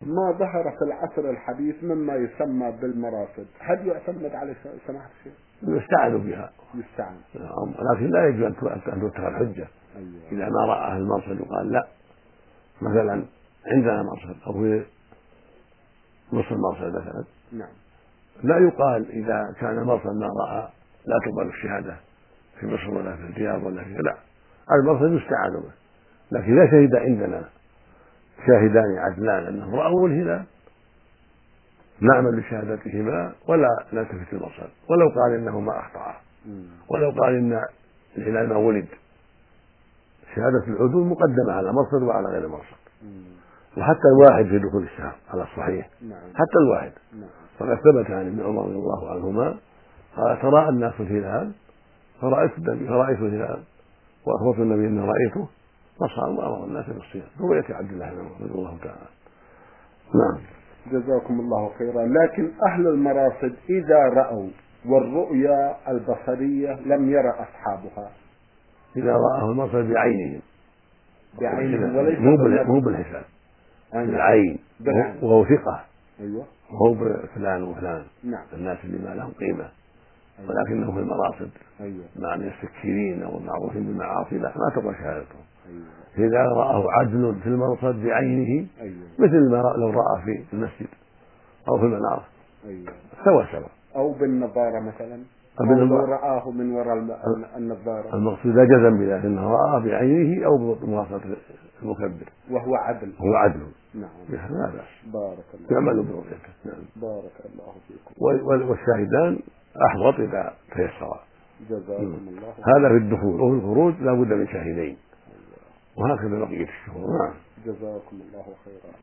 ما ظهر في العصر الحديث مما يسمى بالمراصد، هل يعتمد على سماحة الشيخ؟ يستعان بها، يستعان، لكن لا يجوز أن تتخذ حجة. أيوة. إذا ما رأى المرصد وقال لا، مثلا عندنا مرصد أو في نص المرصد مثلا، نعم. لا يقال إذا كان المرصد ما رأى لا تقبل الشهادة في مصر ولا في الرياض ولا في، لا، المرصد يستعان به. لكن إذا شهد عندنا شاهدان عدلان أنهم رأوا الهلال نعمل بشهادتهما ولا نلتفت المرصد، ولو قال إنهما أخطأا، ولو قال إن الهلال ما ولد، شهادة العدول مقدمة على مرصد وعلى غير مرصد. وحتى الواحد في دخول الشهر على الصحيح، حتى الواحد. فقد ثبت عن ابن عمر رضي الله عنهما قال تراءى الناس الهلال فرأيت الهلال وأخبرت النبي أني رأيته فصام وأمر الناس بالصيام، رؤية عبد الله بن عمر رضي الله تعالى. نعم. جزاكم الله خيرا. لكن أهل المراصد إذا رأوا والرؤيا البصرية لم يرى أصحابها، إذا رآه المرصد بعينهم وليس مو بالحساب، بالعين، وهو ثقة، أيوة، وهو فلان وفلان، نعم، الناس اللي ما لهم قيمة، أيوة، ولكنه في المراصد، أيوة، مع السكيرين أو المعروفين بالمعاصي لا، ما تقبل شهادتهم. أيوة. إذا رآه عدل في المرصد بعينه، أيوة. مثل ما لو رأى في المسجد أو في المنار، أيوة. سوا أو بالنظارة مثلا، أو لو رآه من وراء النظارة، المقصود لا جزم بذلك أنه رأى بعينه أو بمواصلة المكبر وهو عدل، هو عدل، نعم، لا بأس، بارك الله، يعمل برؤيته. نعم. بارك الله فيكم. والشاهدان أحوط إذا تيسر. جزاكم الله. هذا في الدخول، وفي الخروج لا بد من شاهدين، وهكذا بقية الشهور. نعم. جزاكم الله خيرا.